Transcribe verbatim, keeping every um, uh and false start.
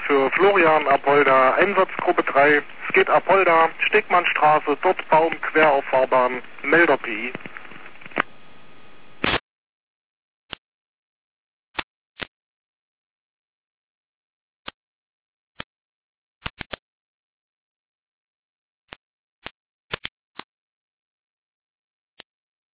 für Florian Apolda, Einsatzgruppe drei. Es geht Apolda, Stegmannstraße, dort Baum, quer auf Fahrbahn, Melder P I.